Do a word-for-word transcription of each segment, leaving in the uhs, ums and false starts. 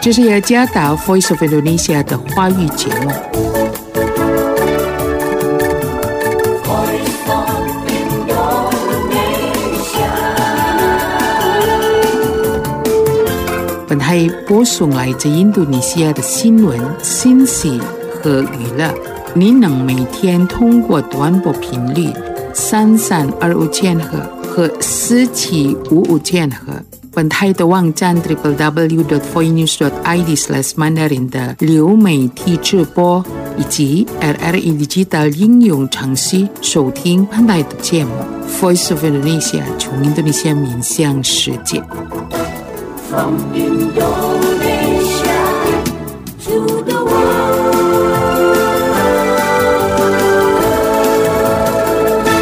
这是雅加达 Voice of Indonesia 的华语节目。本台播送来自印度尼西亚的新闻、信息和娱乐。您能每天通过短波频率三三二五千赫和四七五五千赫。本台的网站 double-u double-u double-u dot voinews dot i d slash mandarin 的流媒体直播，以及 R R I Digital 应用程序收听本台的节目。Voice of Indonesia 从印度尼西亚面向世界。From Indonesia to the world。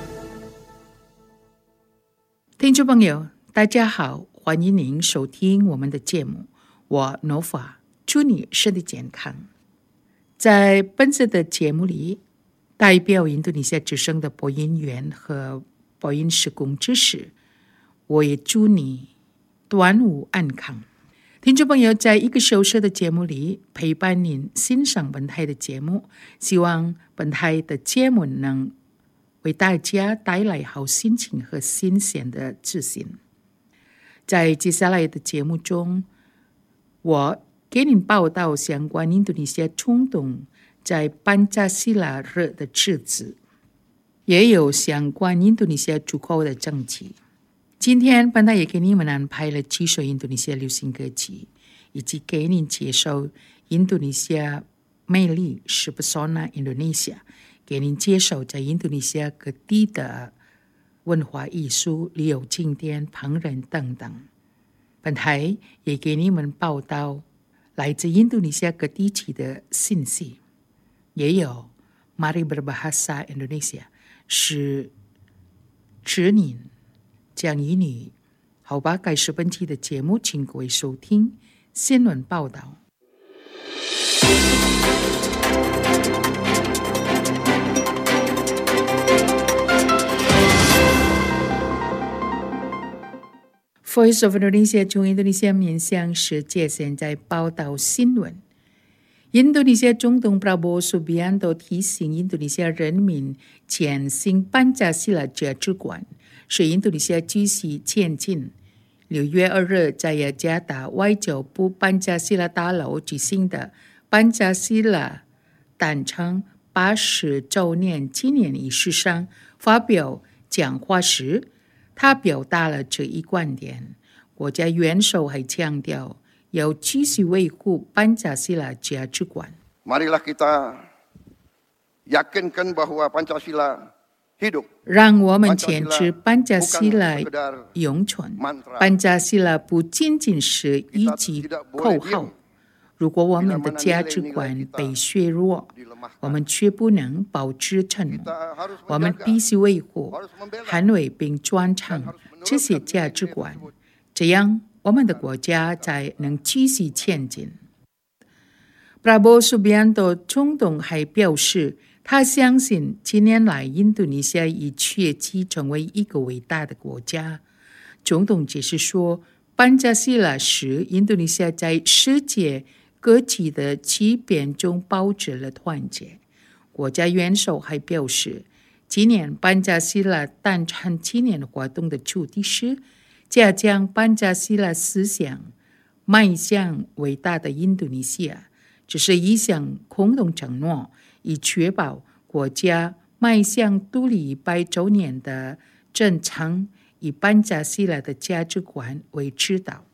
听众朋友，大家好，欢迎您收听我们的节目，我 Nova， 祝你身体健康。在本次的节目里，代表印度尼西亚之声的播音员和播音施工知识，我也祝你端午安康。听众朋友，在一个小时的节目里陪伴您欣赏本台的节目，希望本台的节目能为大家带来好心情和新鲜的自信。在接下来的节目中，我给您报道相关印度尼西亚总统在班加西拉日的日子，也有相关印度尼西亚出口的政绩。今天本台也给你们安排了几首印度尼西亚流行歌曲，以及给您介绍印度尼西亚魅力是不是呢？印度尼西亚给您介绍在印度尼西亚各地的文化艺术、旅游景点、烹饪等等。本台也给你们报道来自印度尼西亚各地区的信息，也有 Mari Berbahasa Indonesia 是指您讲英语。好吧，开始本期的节目，请各位收听新闻报道。Voice of Indonesia 从印度尼西亚面向世界，现在报道新闻。印度尼西亚总统 Prabowo Subianto 提醒印度尼西亚人民践行班加西拉价值观，使印度尼西亚继续前进。六月二日，在雅加达外交部班加西拉大楼举行的班加西拉诞辰八十周年纪念仪式上发表讲话时，他表达了这一观点。国家元首还强调要继续维护班加西拉价值观。 Marilah kita yakinkan bahwa Pancasila hidup。 让我们坚持班加西拉永存。班加西拉不仅仅是一句口号。如果我们的价值观被削弱，我们却不能保持承诺。我们必须维护、捍卫并传承这些价值观，这样我们的国家才能继续前进。Prabowo Subianto 总统还表示，他相信近年来印度尼西亚已崛起成为一个伟大的国家。总统解释说，班加西拉是印度尼西亚在世界各地的奇变中保持了团结。国家元首还表示，今年班加西拉诞辰纪念活动的主题是加强班加西拉思想，迈向伟大的印度尼西亚。这是一项共同承诺，以确保国家迈向独立一百周年的征程，以班加西拉的价值观为指导。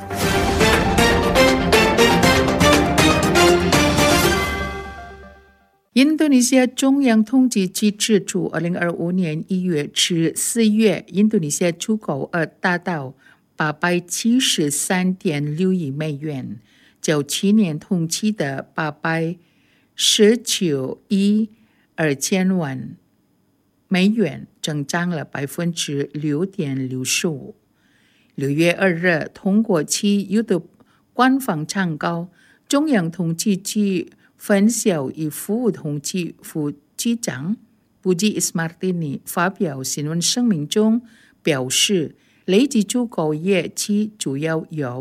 印度尼西亚中央统计局指出，二零二五年一月至四月，印度尼西亚出口额达到八百七十三点六亿美元，较去年同期的八百十九亿二千万美元增长了百分之六点六十五。六月二日，通过其有的官方参考，中央统计局分销与服务统计副局长Budi Ismartini 发表新闻声明中表示，累计出口业绩主要由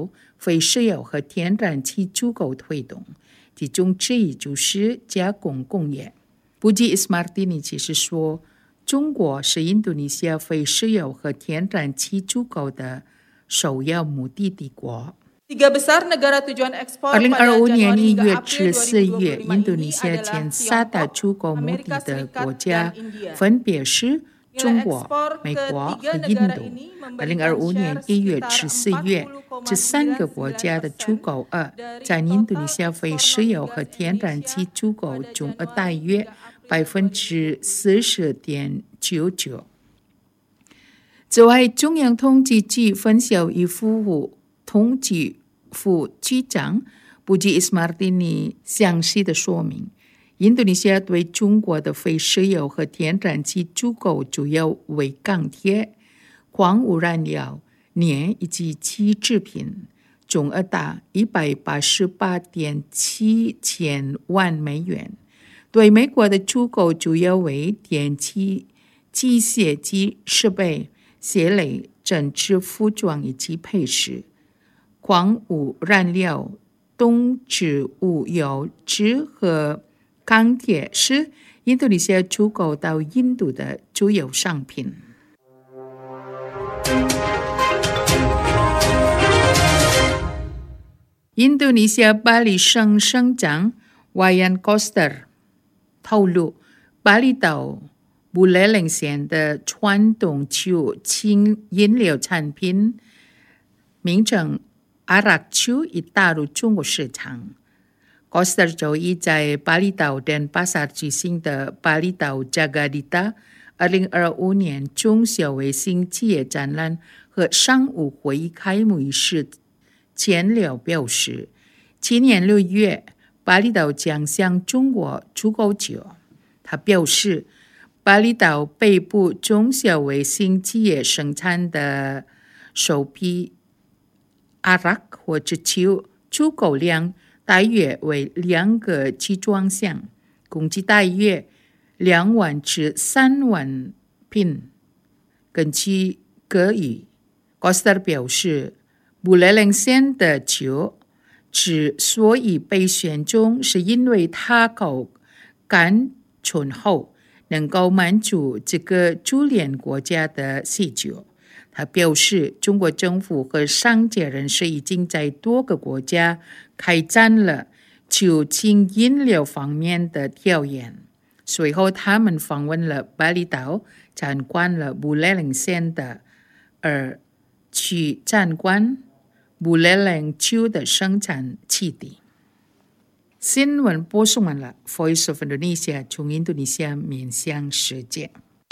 非石油和天然气足够推动，其中之一就是加工工业。Puji Ismartini 其实说，中国是印度尼西亚非石油和天然气足够的首要目的地国。二零二五年一月至四月，印度尼西亚前三大出口目的的国家分别是中国、美国和印度。二零二五年一月至四月，这三个国家的出口额在印度尼西亚非石油和天然气出口总额大约百分之四十点九九。此外，中央统计局分销与服务统计副局长Puji Ismartini详细的说明，印度尼西亚对中国的非石油和天然气出口主要为钢铁、矿物燃料、镍以及气制品，总额达一百八十八点七千万美元。对美国的出口主要为电气、机械及设备、鞋类、针织服装以及配饰。矿物燃料、动植物油脂和钢铁是印度尼西亚出口到印度的主要商品。印度尼西亚巴厘省省长 Wayan Koster 透露，巴厘岛布雷冷县的传统酒精饮料产品名称阿拉酒已打入中国市场。Koster 周一在巴厘岛登巴萨举行的巴厘岛 Jagadita 二零二五年中小微型企业展览和商务会议开幕仪式前了表示，今年六月巴厘岛将向中国出口酒。他表示，巴厘岛北部中小微型企业生产的首批阿拉或者酒出口量大约为两个集装箱，共计大约两万至三万瓶。根据各语 Koster 表示，布雷冷县的酒之所以被选中，是因为它口感醇厚，能够满足这个主联国家的需求。他表示，中国政府和商界人士已经在多个国家开展了酒精饮料方面的调研。随后，他们访问了巴厘岛，参观了布雷冷县的，而去参观布雷冷酒的生产基地。新闻播送完了 Voice of Indonesia 从印度尼西亚面向世界。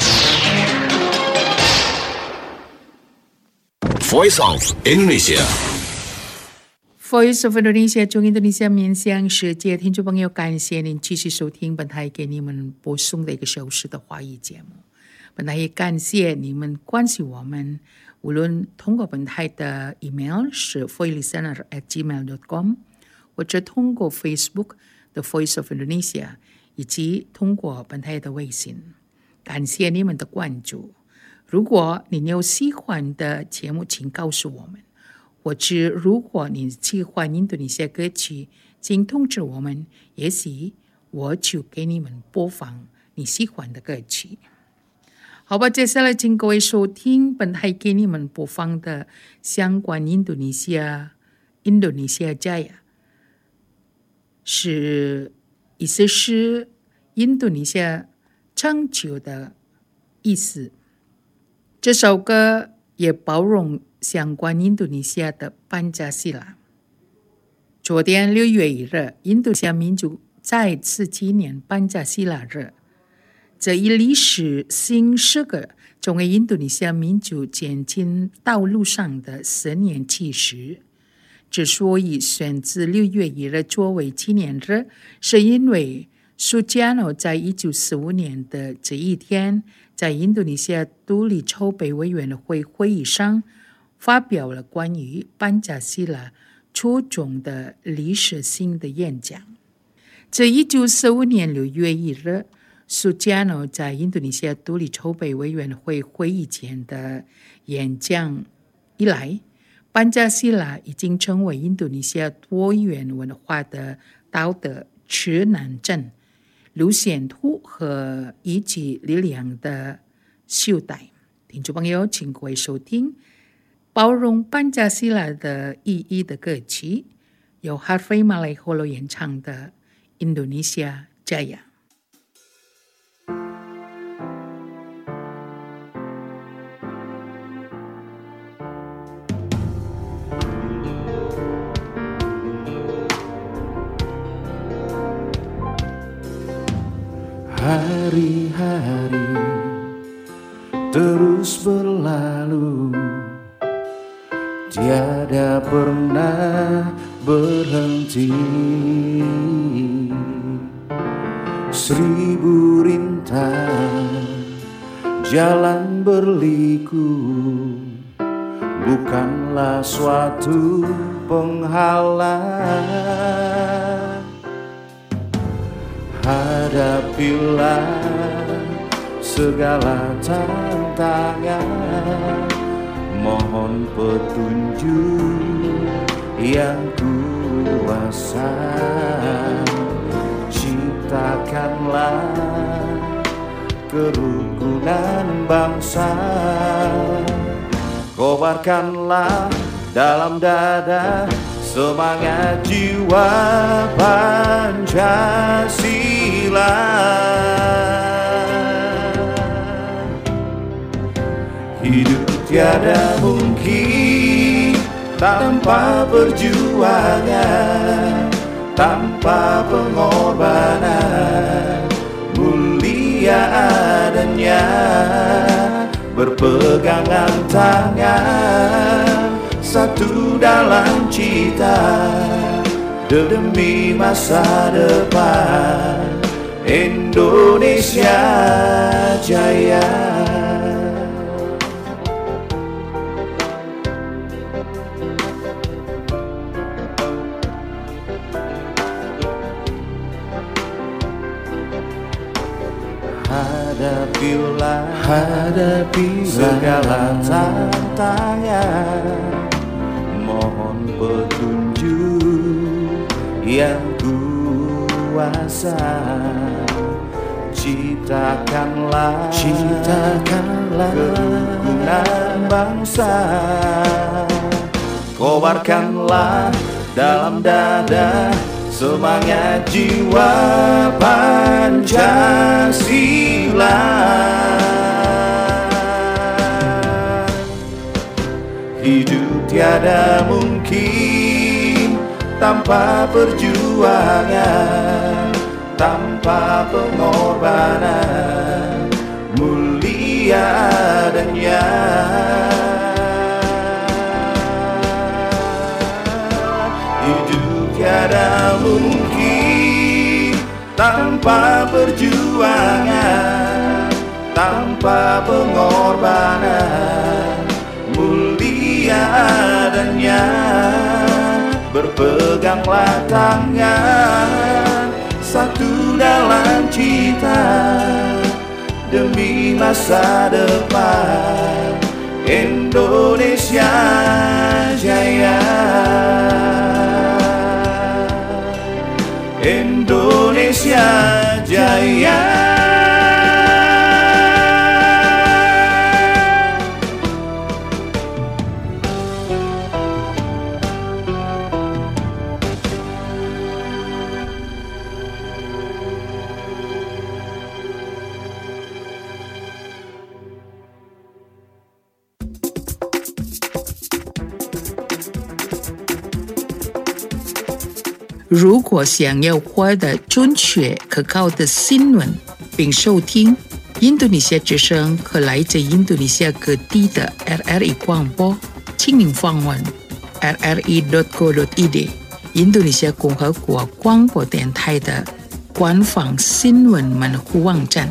Voice of Indonesia Voice of Indonesia 从印度尼西亚面向世界，听众朋友，感谢您继续收听本台给你们播送的一个小时的华语节目。本台也感谢你们关心我们，无论通过本台的 email 是 voicelistener at gmail dot com， 或者通过 Facebook The Voice of Indonesia， 以及通过本台的微信。感谢你们的关注。如果你有喜欢的节目，请告诉我们。或者如果你喜欢印度尼西亚歌曲，请通知我们，也许我就给你们播放你喜欢的歌曲。好吧，接下来请各位收听本台给你们播放的相关印度尼西亚印度尼西亚Jaya，是意思是印度尼西亚长久的意思。这首歌也包容相关印度尼西亚的班加西拉。昨天六月一日，印度尼西亚民族再次纪念班加西拉日。这一历史性时刻成为印度尼西亚民族前进道路上的十年纪实。之所以选择六月一日作为纪念日，是因为苏加诺在一九四五年的这一天，在印度尼西亚独立筹备委员会会议上发表了关于班加西拉初衷的历史性的演讲。自一九四五年六月一日，苏加诺在印度尼西亚独立筹备委员会会议前的演讲以来， 班加西拉已经成为印度尼西亚多元文化的道德指南针、路线图和一己力量的袖带。听众朋友，请各位收听包容班加西拉的意义的歌曲，由哈菲马来霍罗演唱的《印度尼西亚Jaya》。 Hari-hari terus berlalu, tiada pernah berhenti. Seribu rintang jalan berliku bukanlah suatu penghalang. Hadapilah segala tantangan, mohon petunjuk yang kuasa. Ciptakanlah kerukunan bangsa, kobarkanlah dalam dada semangat jiwa Pancasila. Hidup tiada mungkin tanpa perjuangan, tanpa pengorbanan. Mulia adanya berpegangan tangan, satu dalam cita demi masa depan Indonesia Jaya. Hadapilah, hadapi segala tantangan, mohon petunjuk yang kuasa. Ciptakanlah, ciptakanlah kerukunan bangsa, kobarkanlah dalam dada semangat jiwa Pancasila. Hidup tiada mungkin tanpa perjuangan, tanpa pengorbanan. Mulia adanya hidup tiada mungkin tanpa perjuangan, tanpa pengorbanan. Mulia adanya berpeganglah tangan, satu dalam cita demi masa depan Indonesia Jaya. Indonesia Jaya. 如果想要获得准确可靠的新闻，并收听印度尼西亚之声和来自印度尼西亚各地的 R R I 广播，请您访问 r r i dot co dot i d 印度尼西亚共和国广播电台的官方新闻门户网站。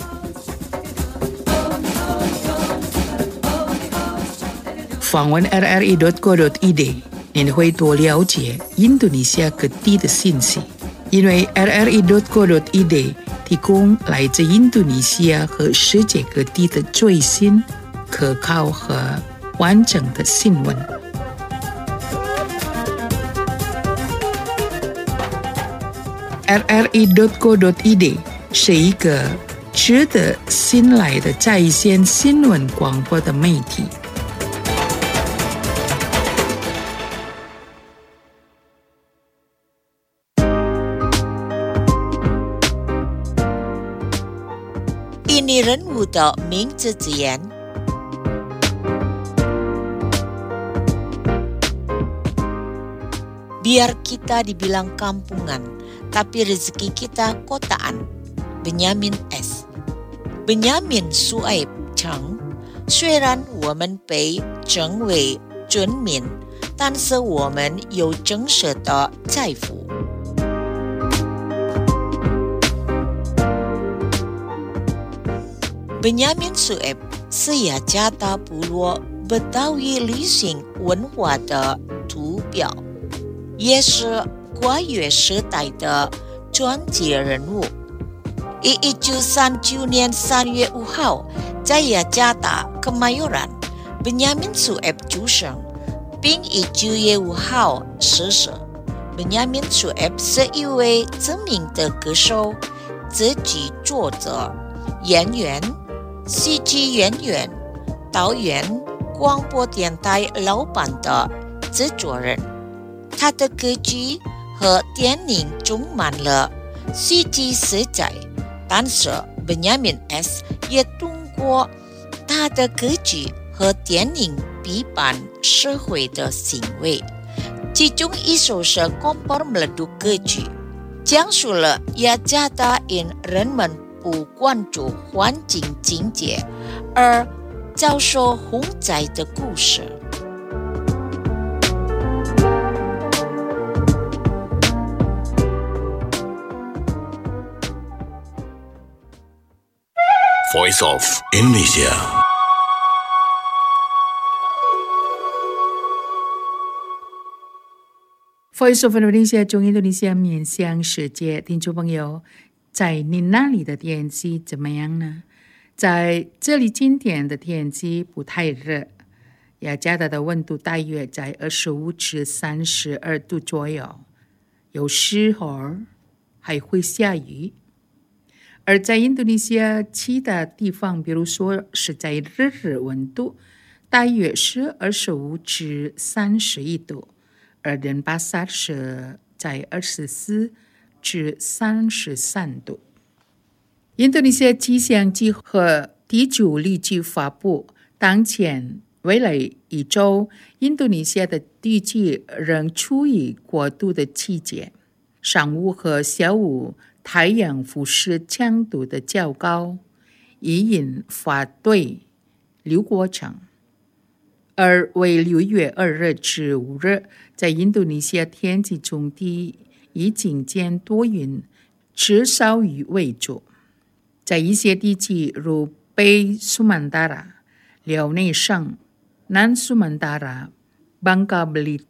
访问 r r i dot co dot i d， 您会多了解印度尼西亚各地的信息，因为 r r i dot co dot i d 提供来自印度尼西亚和世界各地的最新、可靠和完整的新闻。 r r i dot co dot i d 是一个值得信赖的在线新闻广播的媒体。 印尼人物的名字字眼。Biar kita dibilang kampungan, tapi rezeki kita kotaan. Benyamin S. Benyamin Suaib Cheng. 虽然我们被称为尊民，但是我们有真实的财富。Benyamin Suaib 是雅加达部落Betawi旅行文化的图表，也是跨越时代的传奇人物。于一九三九年三月五号，在雅加达 Kemayoran Benyamin Suaib 出生，并于九月五号逝世。Benyamin Suaib 是一位知名的歌手、词曲作者、演员、戏剧演员、导演、广播电台老板的制作人。他的歌曲和电影充满了戏剧色彩，但是 Benyamin S 也通过他的歌曲和电影批判社会的行为，其中一首是《Kompor Meleduk》歌曲，讲述了雅加达因人们不关注环境清洁而遭受洪灾的故事。 Voice of Indonesia. Voice of Indonesia 中印度尼西亚面向世界，听众朋友，在你那里的天气怎么样呢？在这里今天的天气不太热，雅加达的温度大约在二十五至三十二度左右，有时候还会下雨。而在印度尼西亚其他地方，比如说是在日日温度大约是二十五至三十一度，而den巴萨是在二十四至三十三度。印度尼西亚气象局和地球历局发布，当前未来一周，印度尼西亚的地区仍处于过渡的期间，上午和下午太阳辐射强度的较高，以引发对流过程。而为六月二日至五日，在印度尼西亚天气中低以晴间多云，至少雨为主。在一些地区如北苏曼达拉、辽内省、南苏曼达拉、Bangka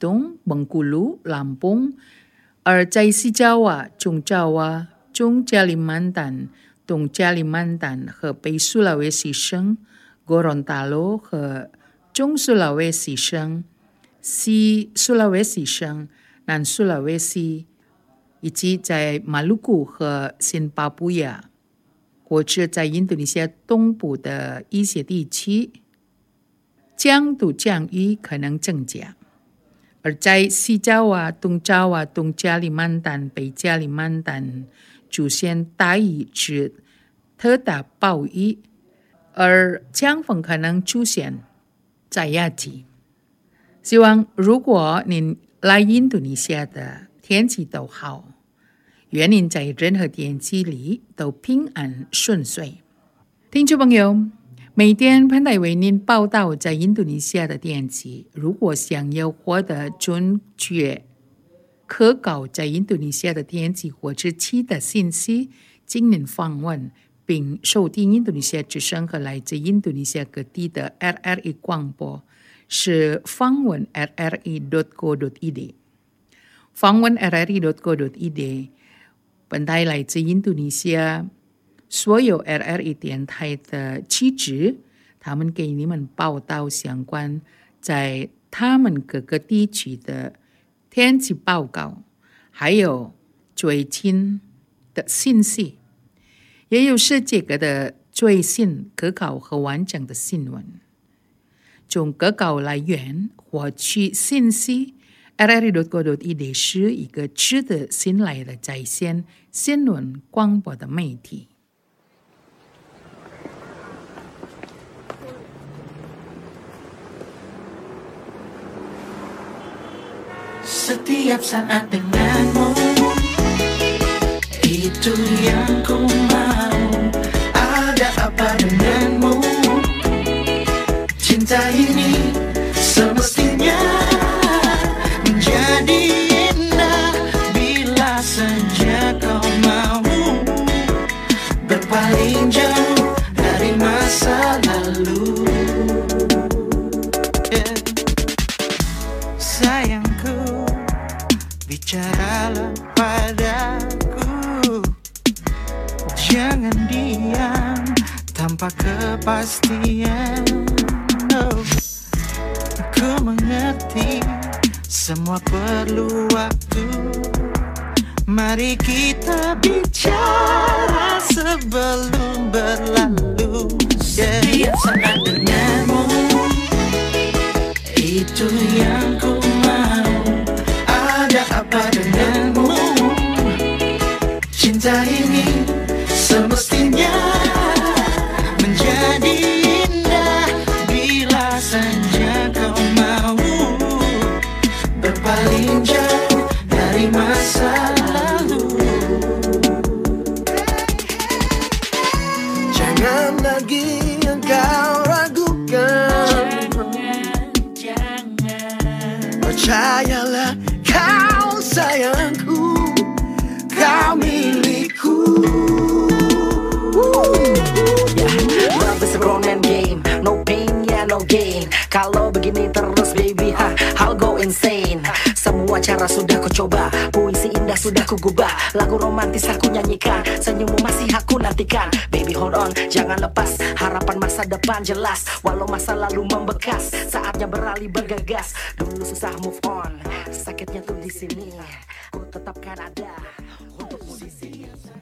Belitung、Bengkulu、Lampung，而在西爪哇、中爪哇、中加里曼丹、东加里曼丹和北苏拉威西省、Gorontalo 和中苏拉威西省、西苏拉威西省、南苏拉威西，以及在马鲁古和新巴布亚，或者在印度尼西亚东部的一些地区，降度降雨可能增加。而在西爪哇、东爪哇、东加里曼丹、北加里曼丹出现大雨至特大暴雨，而强风可能出现在亚季。希望如果您来印度尼西亚的天气都好，愿您在任何天气里都平安顺遂。听众朋友，每天潘台为您报道在印度尼西亚的天气。如果想要获得准确可靠在印度尼西亚的天气或者其他信息，请您访问并收听印度尼西亚之声和来自印度尼西亚各地的 R R I 广播，是访问 r r i dot co dot i d。 访问 r r i dot co dot i d， 本台来自印度尼西亚所有 R R I 电台的记者，他们给你们报道相关在他们各个地区的天气报告，还有最新的信息，也有世界各的最新可靠和完整的新闻。从可靠来源获取信息 ，r r i dot co dot i d 是一个值得信赖的在线新闻广播的媒体。 Setiap saat denganmu, itu yang ku mau. Ada apa denganmu? Cinta ini semestinya menjadi indah bila saja kau mau berpaling jauh dari masa lalu. Yeah. Sayangku, bicaralah padaku, jangan diam tanpa kepastian. Oh, aku mengerti semua perlu waktu. Mari kita bicara sebelum berlalu. Setiap saat denganmu, itu yang ku mau. Ada apa denganmu? Cinta ini semestinya menjadi indah bila saja kau mau berpaling jauh dari masa lalu. Jangan lagi engkau ragukan, percayalah kau sayangku, kau milikku. Yeah, love is a grown man game, no pain, yeah no gain. Kalau begini terus baby, ha, I'll go insane. Semua cara sudah ku coba, puisi indah sudah ku gubah, lagu romantis aku nyanyikan, senyummu masih aku nantikan. Baby hold on, jangan lepas, harapan masa depan jelas. Walau masa lalu membekas, saatnya beralih bergegas. Dulu susah move on, sakitnya tuh di sini. Ku tetapkan ada untukmu di sini.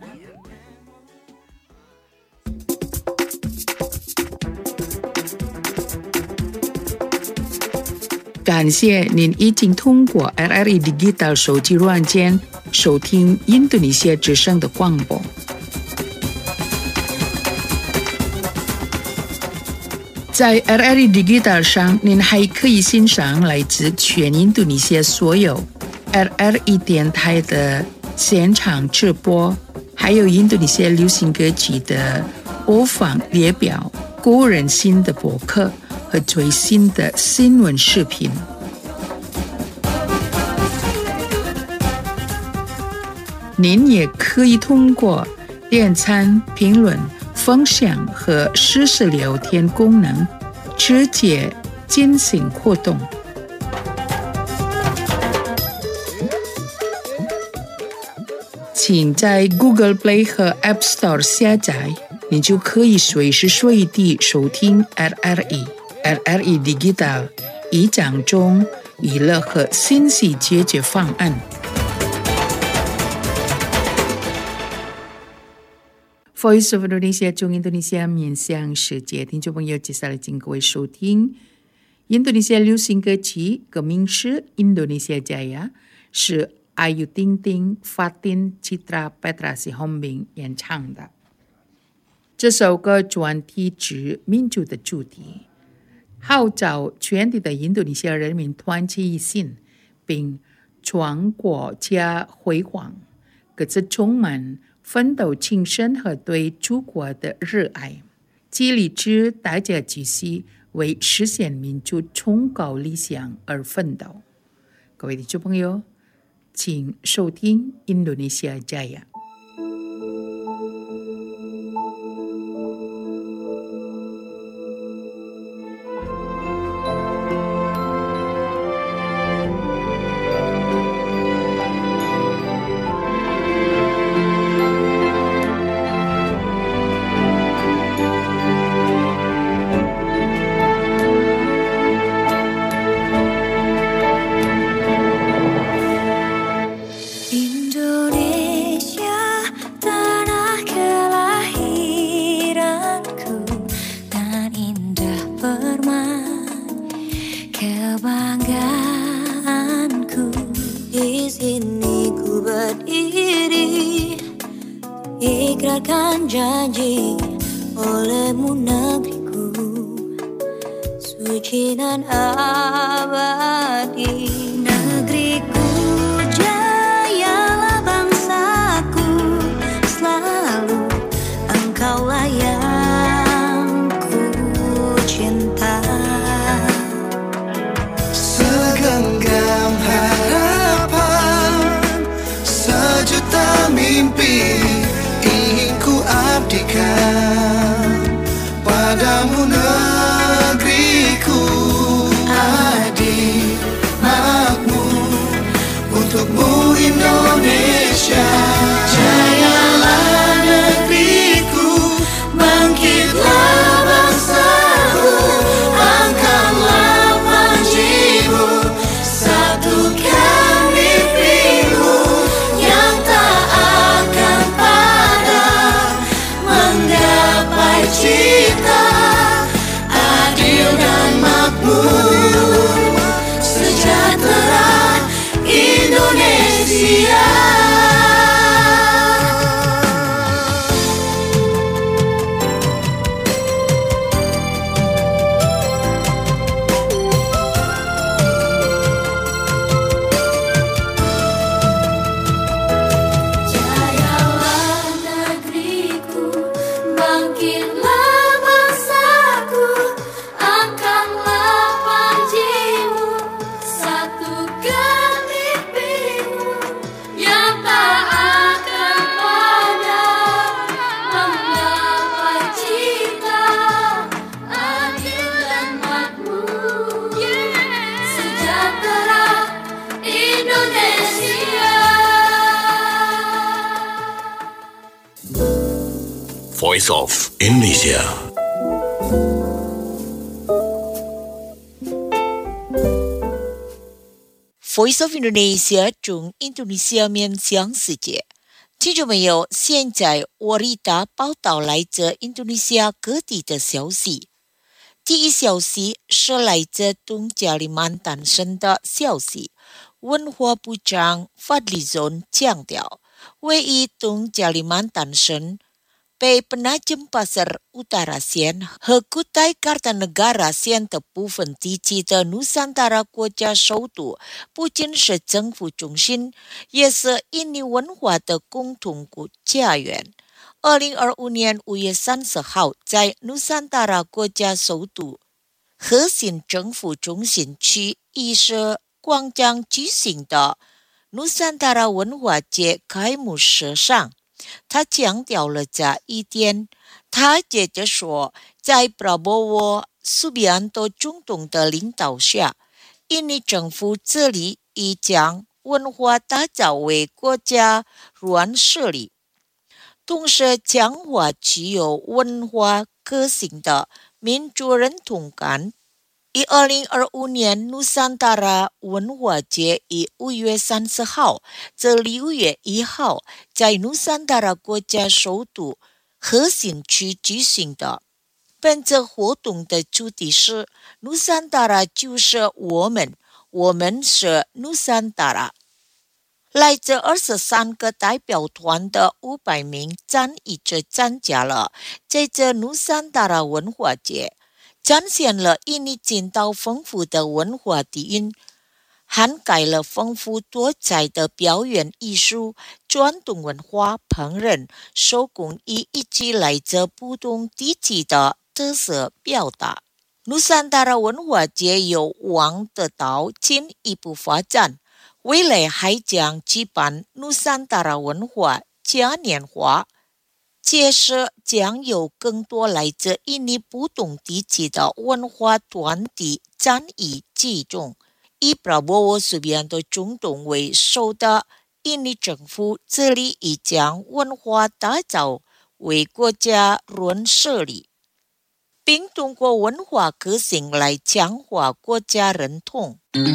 感谢您已经通过 R R I Digital 手机软件收听印度尼西亚之声的广播。在 R R I Digital 上，您还可以欣赏来自全印度尼西亚所有 R R I 电台的现场直播，还有印度尼西亚流行歌曲的播放列表、个人新的博客和最新的新闻视频。您也可以通过点赞、评论、分享和实时聊天功能直接进行互动。请在 Google Play 和 App Store 下载，你就可以随时随地收听 R R I。R R I Digital 以讲中娱乐和信息解决方案。Voice of Indonesia 中印度尼西亚面向世界，听众朋友，接下来请各位收听印度尼西亚流行歌曲，歌名是《Indonesia Jaya》，是 Ayu Ting Ting、Fatin Citra、Petra Sihombing 演唱的。这首歌专题指民主的主题，号召全体的印度尼西亚人民团结一心，并传国家辉煌，各自充满奋斗精神和对祖国的热爱，激励着大家继续为实现民主崇高理想而奋斗。各位听众朋友，请收听 Indonesia Jaya。 Indonesia kebanggaanku. Di sini ku berdiri, ikrarkan janji olehmu negeriku, suci dan abadi. Negeriku, jayalah bangsaku, selalu engkaulah yang ku cinta. Segenggam harapan, sejuta mimpi ingin ku abdikan padamu negeriku. Adil, makmur untukmu Indonesia. Jayalah negeriku, bangkitlah bangsaku, angkatlah panjimu, satukan mimpimu yang tak akan padam, menggapai cita adil dan makmur, sejahtera Indonesia. Jayalah negeriku, bangkitlah bangsaku, angkatlah panjimu, satukan mimpimu yang tak akan padam, menggapai cita adil dan makmur, sejahtera Indonesia. Voice of Indonesia. Voice of Indonesia 中印度尼西亚面向世界。听众朋友，现在我丽达报道来自印度尼西亚各地的消息。第一消息是来自东加里曼丹省的消息，文化部长法里존强调，位于东加里曼丹省被Penajam Pasar Utara 县和Kutai Kartanegara 县的部分地区的努桑达拉国家首都，不仅是政府中心，也是印尼文化的共同家园。二零二五年五月三十号，在努桑达拉国家首都核心政府中心区议事广场举行的努桑达拉文化节开幕式上，他强调了这一点。他接着说，在 Prabowo Subianto 总统的领导下，印尼政府致力于将文化打造为国家软实力，同时强化具有文化个性的民族认同感。以二零二五年努桑达拉文化节于五月三十号至六月一号在努桑达拉国家首都核心区举行的。本次活动的主题是努桑达拉就是我们，我们是努桑达拉。来自二十三个代表团的五百名参与者参加了这次努桑达拉文化节，展现了印尼劲道丰富的文化底蕴，涵盖了丰富多彩的表演艺术、传统文化、烹饪、手工艺以及来自不同地区的特色表达。努桑达拉文化节有望得到进一步发展，未来还将举办努桑达拉文化嘉年华，届时将有更多来自印尼不同地区的文化团体参与其中。以 Prabowo Subianto 总统为首的印尼政府致力于将文化打造为国家软实力，并通过文化个性来强化国家认同。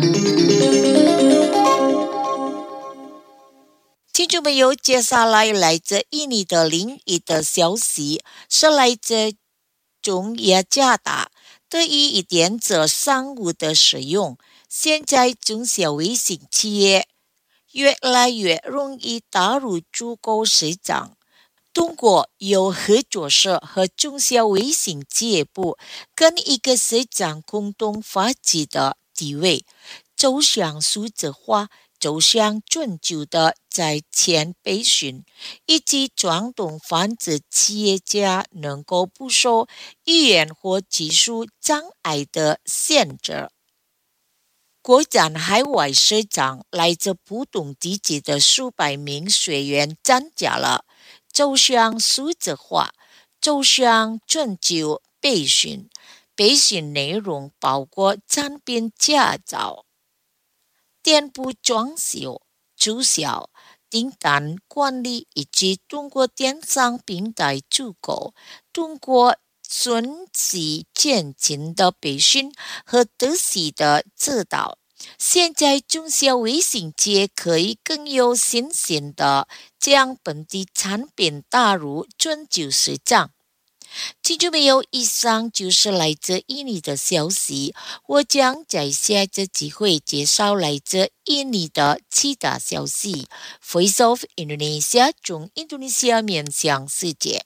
听众朋友，接下来来自印尼的另一的消息是来自中雅加达。 对于一点这商务的使用，现在中小微型企业越来越容易打入足够市场。通过有合作社和中小微型企业部跟一个市场共同发展的地位，走向数字化，走向全球的在前培训，以及传统繁殖企业家能够不受语言或技术障碍的限制。扩展海外市场，来自不同地区的数百名学员参加了走向数字化，走向全球培训。培训内容包括产品介绍、店铺装修、促销、订单管理，以及通过电商平台出购。通过顺其渐进的培训和得体的指导，现在中小微型企业可以更有信心的将本地产品打入全球市场。听众朋友，以上就是来自印尼的消息，我将在下次机会介绍来自印尼的其他消息。Voice of Indonesia 从印度尼西亚面向世界。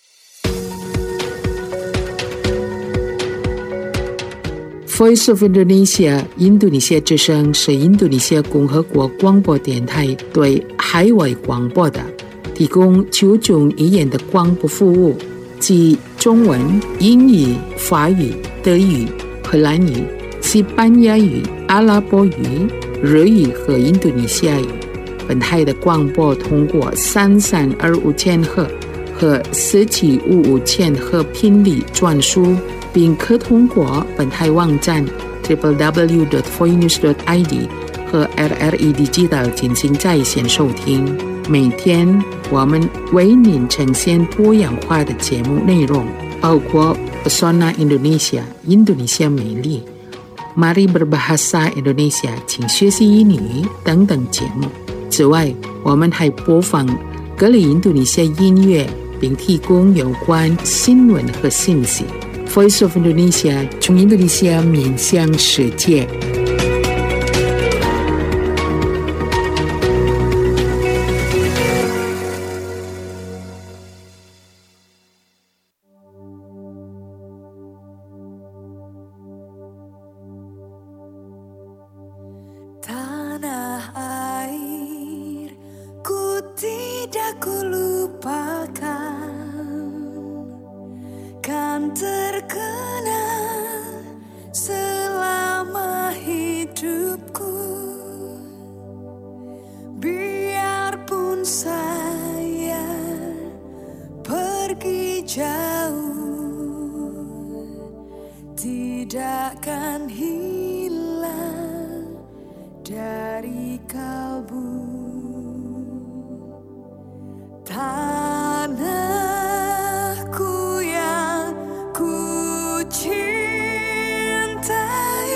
Voice of Indonesia 印度尼西亚之声是印度尼西亚共和国广播电台对海外广播的提供九种语言的广播服务，即中文、英语、法语、德语、荷兰语、西班牙语、阿拉伯语、日语和印度尼西亚语。本台的广播通过三三二五千赫和四七五五千赫频率转输，并可通过本台网站 double-u double-u double-u dot voinews dot i d 和 R R E Digital 进行在线收听。每天我们为您呈现多样化的节目内容，包括 Pesona Indonesia 印度尼西亚美丽、Mari Berbahasa Indonesia 请学习英语等等节目。此外，我们还播放各类印度尼西亚音乐，并提供有关新闻和信息。Voice of Indonesia 从印度尼西亚面向世界。 Takkan hilang dari kalbu tanahku yang ku cintai,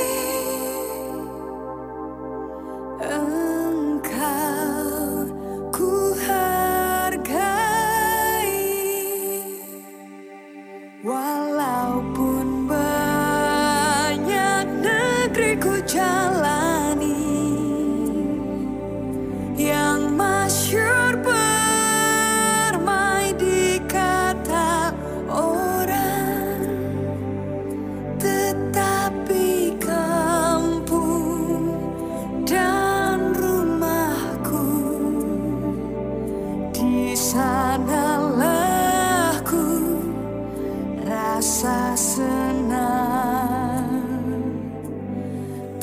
engkau ku hargai walaupun ku jalani yang masyhur permai di kata orang, tetapi kampung dan rumahku di sanalah ku rasa senang.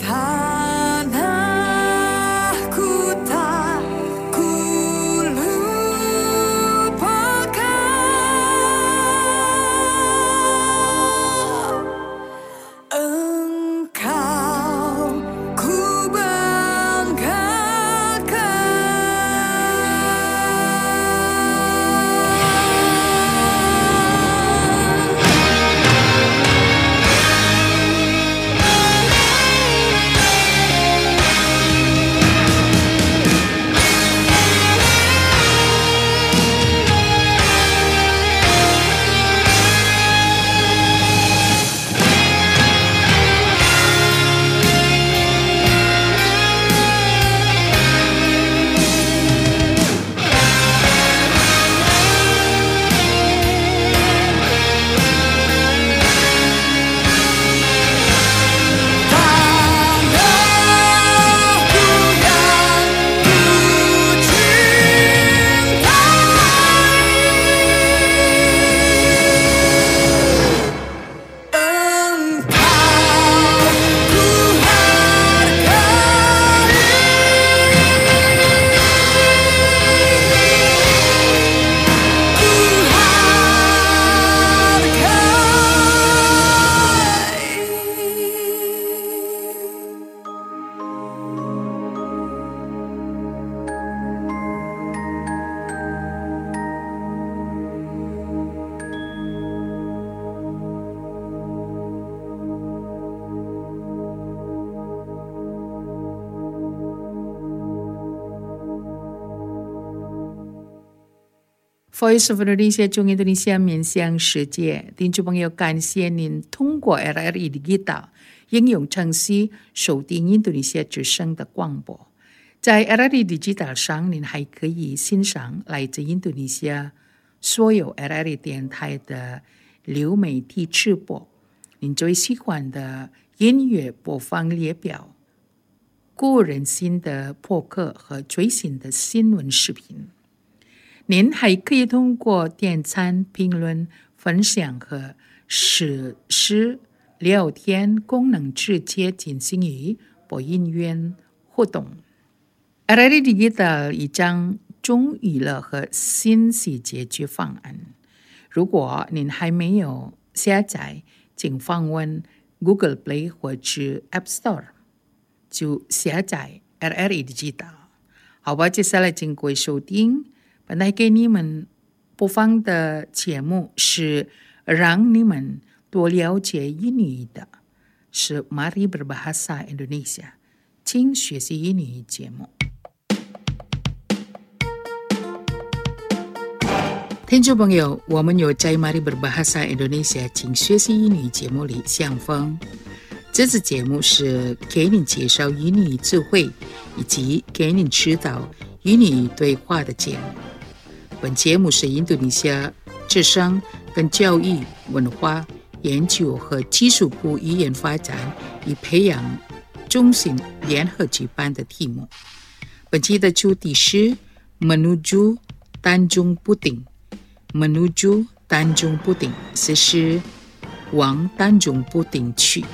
Voice of Indonesia 中印度尼西亚面向世界，听众朋友，感谢您通过 R R E Digital 应用程序收听印度尼西亚之声的广播。在 R R E Digital 上，您还可以欣赏来自印度尼西亚所有 R R E 电台的流媒体直播，您最喜欢的音乐播放列表、个人新的播客和最新的新闻视频。您还可以通过点赞、评论、分享和实时聊天功能直接进行与播音员互动。R R E Digital 已将中娱乐和信息解决方案。如果您还没有下载，请访问 Google Play 或者 App Store 就下载 R R E Digital。好吧，接下来请各位收听。本来给你们播放的节目是让你们多了解印尼的，是 Mari Berbahasa Indonesia， 请学习印尼节目。听众朋友，我们有在 Mari Berbahasa Indonesia 请学习印尼节目里相逢。这次节目是给您介绍印尼智慧以及给您指导印尼对话的节目。本节目是印度尼西亚智商跟教育、文化研究和技术部语言发展与培养中心联合举办的题目。本期的主题是 Menuju Tanjung Puting。 Menuju Tanjung Puting 是往丹中布丁去。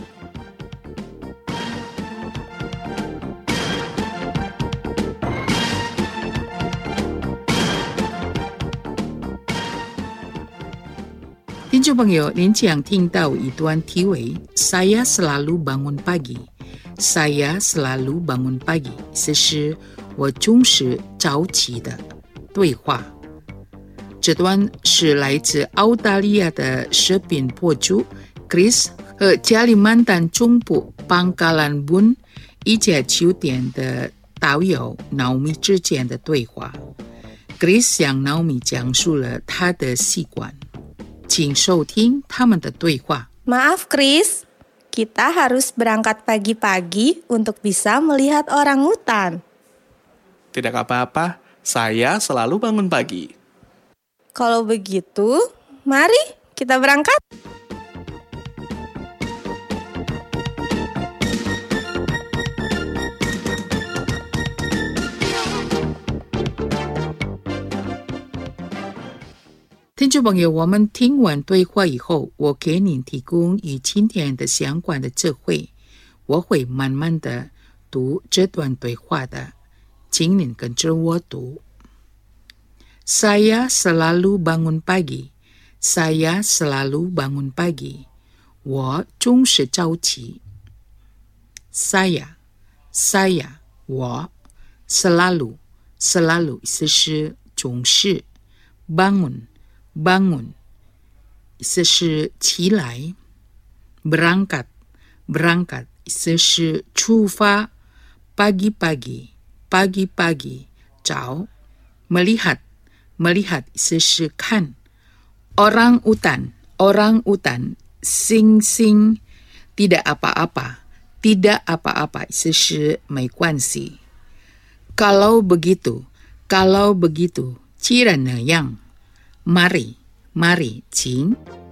听众朋友，您将听到一段题为 Saya selalu bangun pagi Saya selalu bangun pagi 这是我总是早起的对话。这段是来自澳大利亚的视频博主 Chris 和加里曼丹中部Pangkalan Bun 一家酒店的导游 Naomi 之间的对话。 Chris 向 Naomi 讲述了他的习惯，请收听他们的对话。 Maaf Chris, kita harus berangkat pagi-pagi untuk bisa melihat orangutan. Tidak apa-apa, saya selalu bangun pagi. Kalau begitu, mari kita berangkat. Teman-teman, 听众朋友，我们听完对话以后，我给您提供与今天的相关的智慧，我会慢慢的读这段对话的，请您跟着我读。 Saya selalu bangun pagi. Saya selalu bangun pagi. 我总是早起。Saya, saya 我 selalu, selalu 意思是总是。bangun, bangun 意思是起来。berangkat, berangkat 意思是出发。pagi-pagi, pagi-pagi 早。melihat melihat 意思是看。orang utan orang utan 星星 tidak apa-apa tidak apa-apa 意思是没关系。kalau begitu kalau begitu 既然那样 mari mari 请。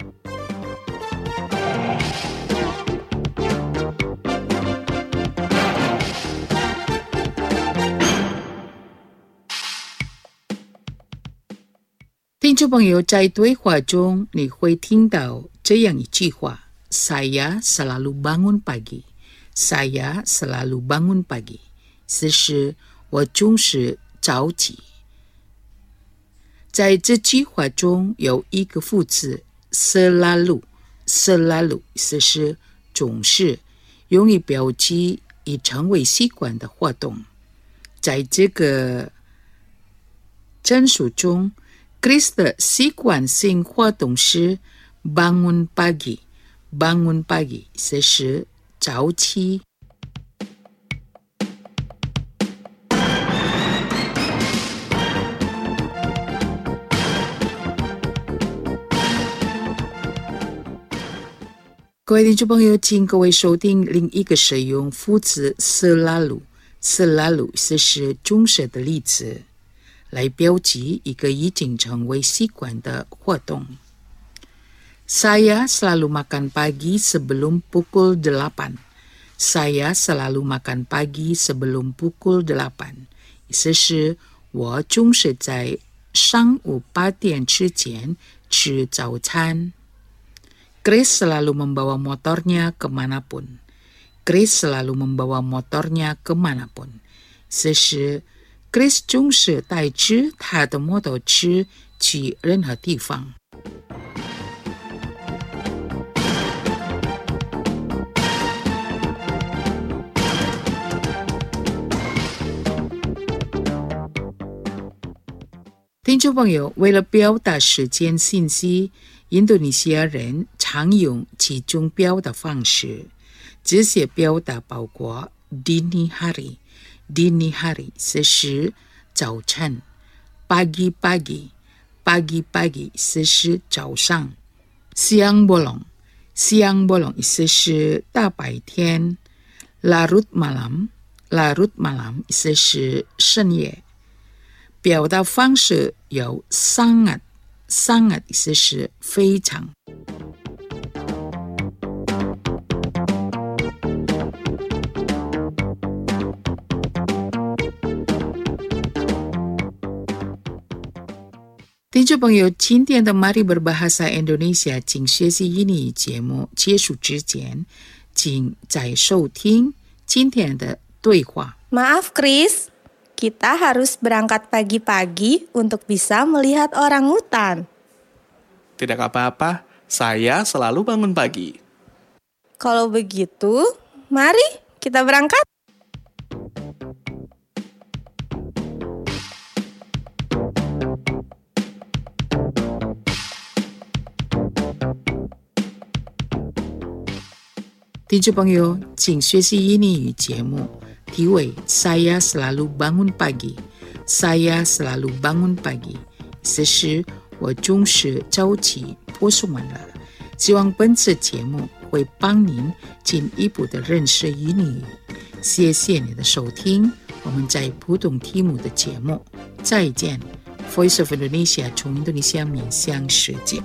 听众朋友，在对话中你会听到这样一句话 Saya selalu bangun pagi Saya selalu bangun pagi 此时我总是早起。在这句话中有一个副词 selalu selalu 此时总是用于表记已成为习惯的活动。在这个陈述中Chris 的习惯性活动是 bangun pagi bangun pagi 这是早起。 各位听众朋友，请各位收听另一个使用副词 selalu selalu 这是终始的例子，来标记一个已经成为习惯的活动。Saya selalu makan pagi sebelum pukul delapan. Saya selalu makan pagi sebelum pukul delapan. 意思是我总是在上午八点之前吃早餐。Chris selalu membawa motornya kemanapun. Chris selalu membawa motornya kemanapun. 意思是 Chris 总是带着他的摩托车去任何地方。听众朋友，为了表达时间信息，印度尼西亚人常用几种表达方式。这些表达包括 dini hari dini hari 这是早晨， pagi pagi pagi pagi 这是早上， siang bolong siang bolong 意思是大白天， larut malam larut malam 意思是深夜。表达方式有 sangat sangat 意思是非常。听众朋友，今天的 Mari Berbahasa Indonesia 请学习英语节目结束之前，请再收听今天的对话。 Maaf Chris, kita harus berangkat pagi-pagi untuk bisa melihat orangutan. Tidak apa-apa, saya selalu bangun pagi. Kalau begitu, mari kita berangkat. 听众朋友，请学习英语节目题为 Saya selalu bangun pagi. Saya selalu bangun pagi. 意思是我总是早起播送完了。希望本次节目会帮您进一步的认识英语。谢谢你的收听，我们在不同题目的节目再见。Voice of Indonesia 从印度尼西亚面向世界。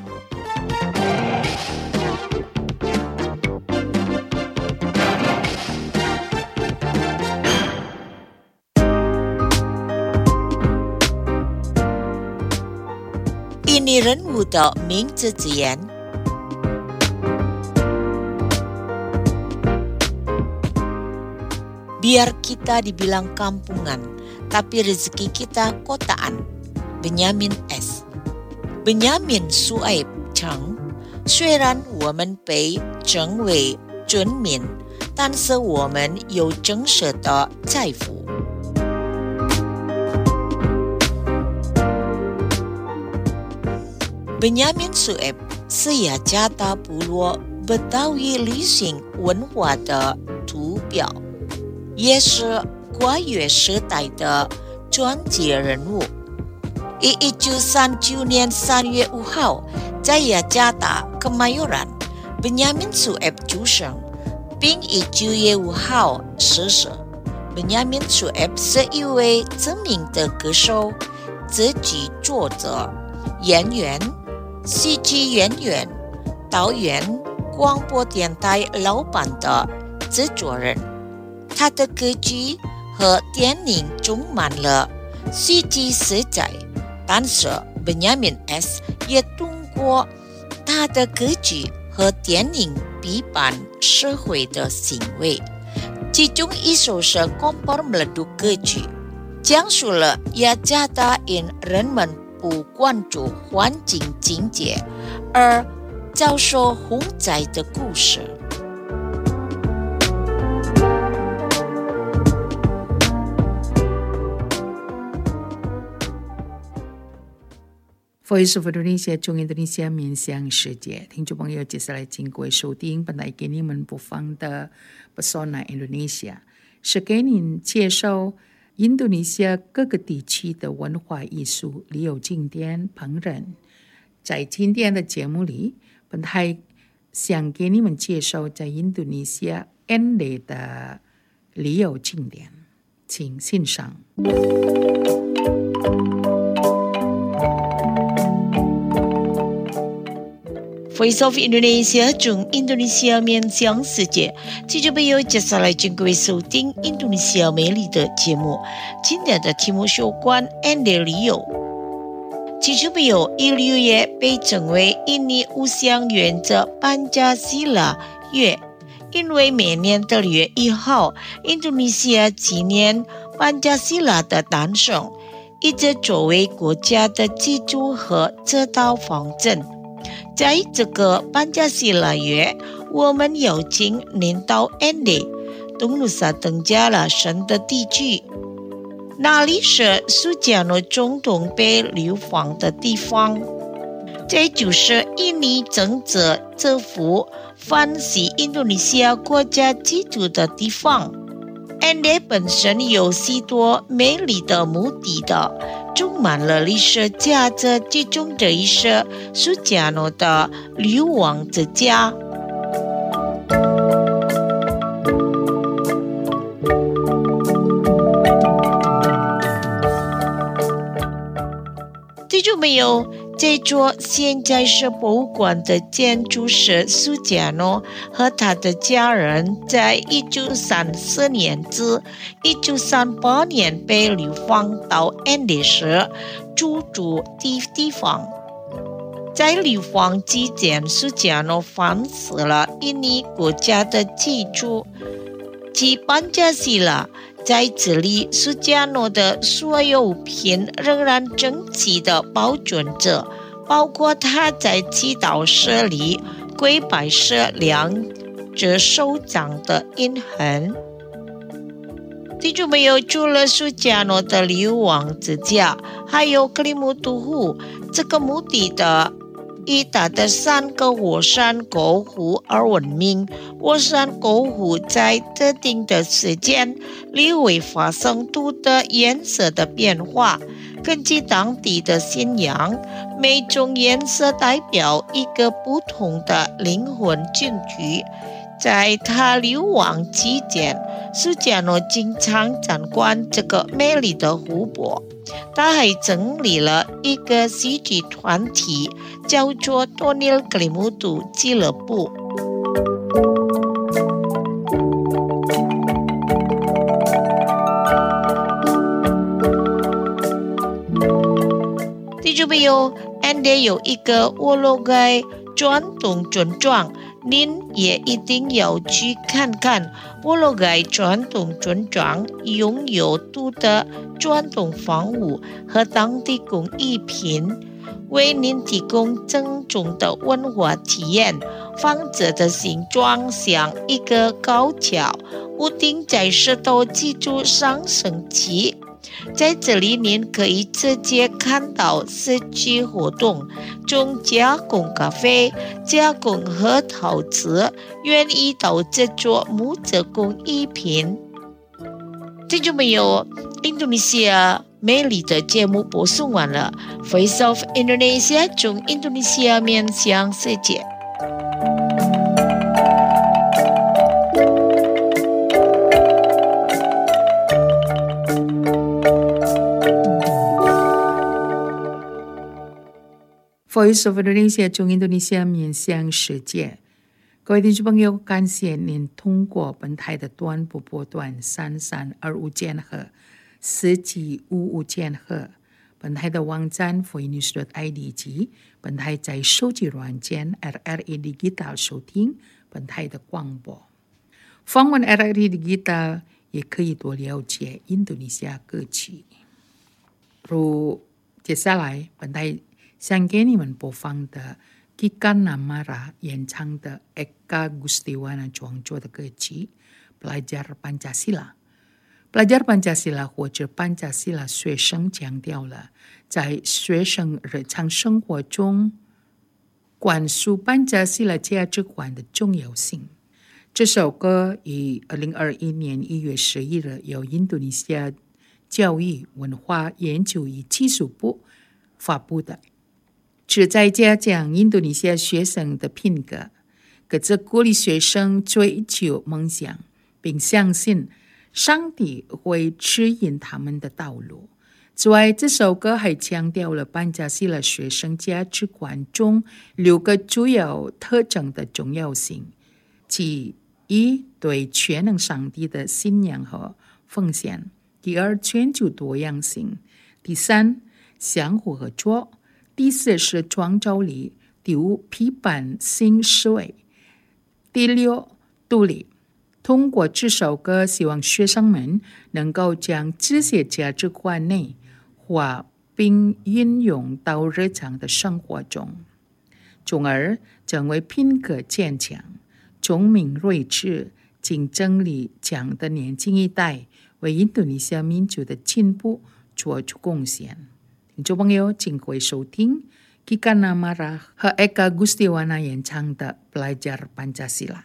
ini 人物的名字字眼。Biar kita dibilang kampungan, tapi rezeki kita kotaan. Benyamin S. Benyamin Suaib Cheng. 虽然我们被称为尊民，但是我们有真实的财富。Benyamin Sueb 是雅加达部落Betawi 旅行文化的图表，也是跨越时代的传奇人物。一九三九年三月五号，在雅加达 Kemayoran Benyamin Sueb 出生，并于九月五号逝世。Benyamin Sueb 是一位知名的歌手、词曲作者、演员、戏剧演员、导演、广播电台老板的制作人。他的歌曲和电影充满了戏剧色彩，但是 Benyamin S 也通过他的歌曲和电影批判社会的行为。其中一首是 Kompor Meleduk 歌曲，讲述了雅加达因人们不关注环境清洁而遭受洪灾的故事。 Voice of Indonesia 从印度尼西亚面向世界，听众朋友，接下来请各位收听本来给你们播放的 Pesona Indonesia， 是给您介绍印度尼西亚各个地区的文化艺术、旅游景点、烹饪。在今天的节目里，本台想给你们介绍在印度尼西亚 Ende 的旅游景点，请欣赏。 Voice of Indonesia 中印度尼西亚面向世界，听众朋友，接下来请各位收听印度尼西亚美丽的节目。今天的题目是有关 Ende 旅游。听众朋友，一六月被称为印尼五项原则班加西拉月，因为每年的六月一号，印度尼西亚纪念班加西拉的诞生，一直作为国家的基础和指导方针。在这个班加西拉月，我们邀请您到 Ende 东努萨登加拉省的地区，那里是苏加诺总统被流放的地方。这就是印尼政治政府分析印度尼西亚国家基础的地方。Ende 本身有许多美丽的墓地的，充满了历史价值，其中这一是苏加诺的流亡之家。听众朋友，这座现在是博物馆的建筑师苏加诺和他的家人在一九三四年至一九三八年被流放到 Ende 时居住的地方。在流放期间，苏加诺反思了印尼国家的基础及班加西拉。在这里，苏加诺的所有物品仍然整齐地保存着，包括他在祈祷室里跪拜时两只手掌的印痕。听众朋友，除了苏加诺的流亡之家，还有克里姆图湖这个墓地的以它的三个火山口湖而闻名。火山口湖在特定的时间里会发生土的颜色的变化，根据当地的信仰，每种颜色代表一个不同的灵魂进去。在他流亡期间，苏加诺经常参观这个美丽的湖泊。他还成立了一个戏剧团体，叫做多尼尔格里姆图俱乐部。听众朋友， Ende 有一个沃洛盖传统村庄，您也一定要去看看。沃洛盖传统村庄拥有土的传统房屋和当地工艺品，为您提供正宗的文化体验。房子的形状像一个高桥，屋顶在石头基础上升起。在这里，您可以直接看到社区活动，从加工咖啡、加工核陶瓷，园艺到制作木质工艺品。听众朋友，印度尼西亚美丽的节目播送完了。Voice of Indonesia 从印度尼西亚面向世界。 Voice of Indonesia 从印度尼西亚面向世界。各位听众朋友，感谢您通过本台的短波波段三三二五千赫、四七五五千赫，本台的网站 voinews dot I D 及本台在手机软件 R R A Digital 收听本台的广播。访问 R R A Digital 也可以多了解印度尼西亚歌曲。如接下来，本台想给你们播放的 Kika Namara 演唱的 Eka Gustiwana 创作的歌曲 Pelajar Pancasila。Pelajar Pancasila 或者 Pancasila 学生强调了在学生日常生活中灌输 Pancasila 价值观的重要性。这首歌于二零二一年一月十一日由印度尼西亚教育、文化研究与技术部发布的，旨在加强印度尼西亚学生的品格， 可是鼓励学生追求梦想，并相信上帝会指引他们的道路。此外，这首歌还强调了班加西拉学生价值观中六个主要特征的重要性，其一对全能上帝的信仰和奉献；第二，全球多样性；第三，相互合作；第四是创造力；第五，批判性思维；第六，独立。通过这首歌，希望学生们能够将这些价值观内化，并运用到日常的生活中，从而成为品格坚强、聪明睿智、竞争力强的年轻一代，为印度尼西亚民族的进步做出贡献。听众朋友，请各位收听 Kika Namara 和 Eka Gustiwana 演唱的 Belajar Pancasila。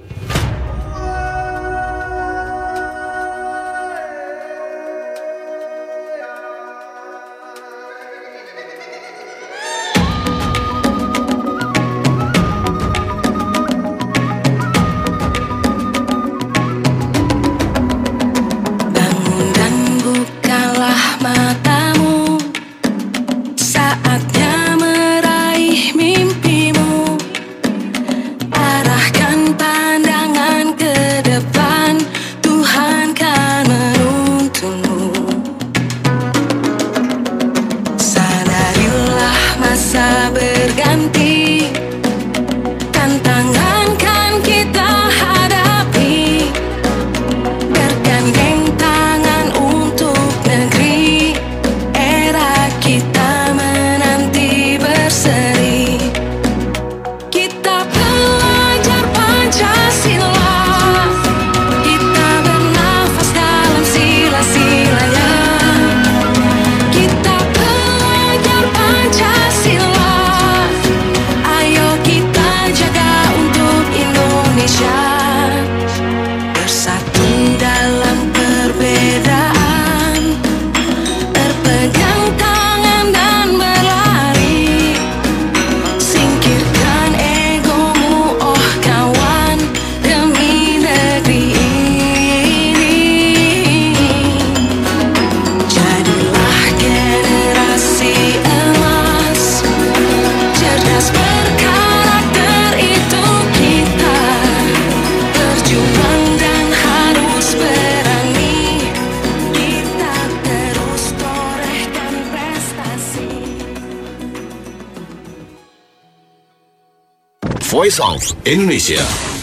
Voice of Indonesia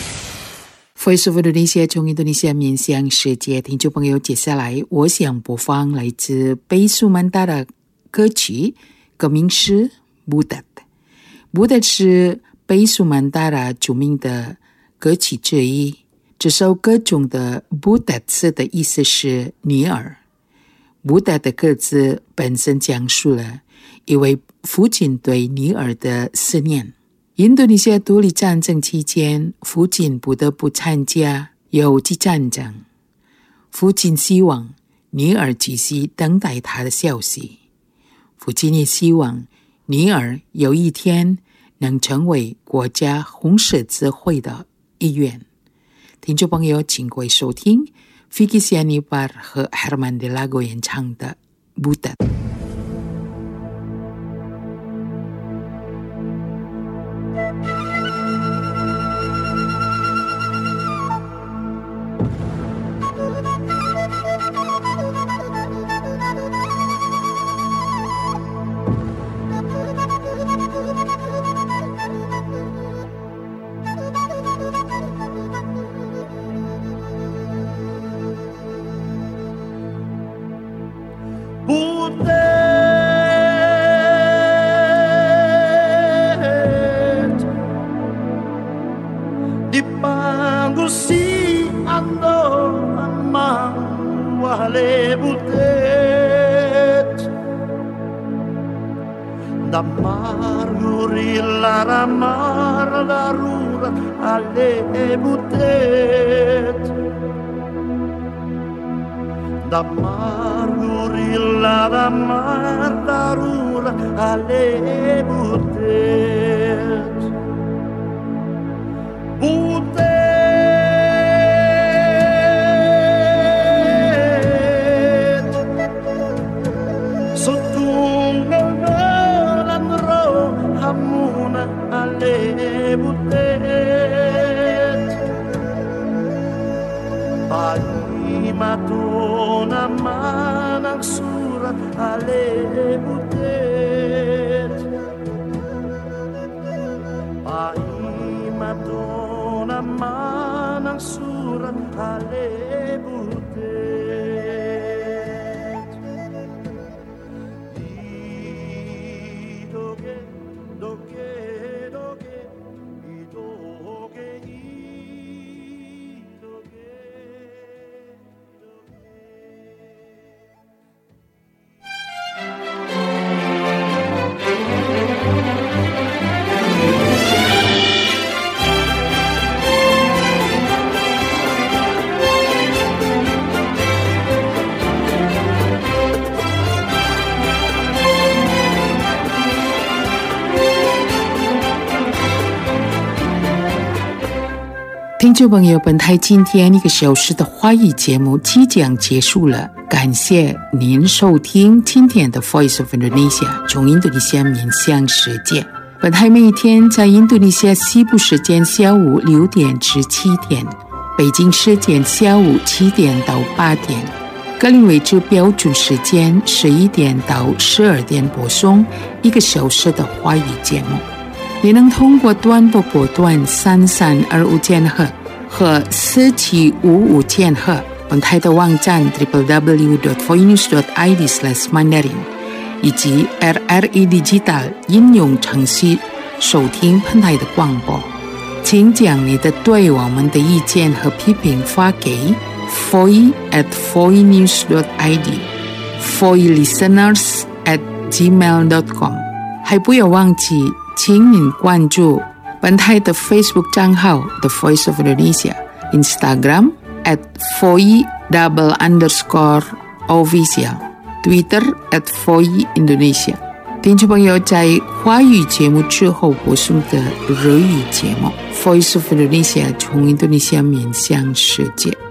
Voice of Indonesia 从印度尼西亚面向世界，听众朋友，接下来我想播放来自贝苏曼达的歌曲，歌名是 Butet。Butet 是贝苏曼达的著名的歌曲之一。这首歌中的 Butet 的意思是女儿。Butet 的歌词本身讲述了一位父亲对女儿的思念。印度尼西亚独立战争期间，父亲不得不参加游击战争。父亲希望女儿继续等待他的消息。父亲也希望女儿有一天能成为国家红十字会的一员。听众朋友，请各位收听 Vicky Sianipar 和 Herman Delago 演唱的 Butet。 Dipanggul si ando amang wale butet Damar gurila ramar darura ale butet Damar gurila ramar darura ale butet butet sutunggalan ro hamuna ale butet pagi matuna manang surat ale butet pagi matuna manang surat ale butet di doge doge doge di doge i doge 听众朋友，本台今天一个小时的华语节目即将结束了，感谢您收听今天的 Voice of Indonesia 从印度尼西亚面向世界。本台每天在印度尼西亚西部时间下午六点至七点，北京时间下午七点到八点，格林威治标准时间十一点到十二点播送一个小时的华语节目。也能通过短波波段三三二五千赫和四七五五千赫，本台的网站 double-u double-u double-u dot voinews dot i d slash mandarin 以及 R R E Digital 应用程序收听本台的广播。请将你的对我们的意见和批评发给 voice at voinews dot i d voice listeners at gmail dot com。 还不要忘记请您关注本台的 Facebook 账号 The Voice of Indonesia， Instagram at voice double underscore official， Twitter at voice Indonesia。 听众朋友，在华语节目之后播送的日语节目 Voice of Indonesia 从印度尼西亚面向世界。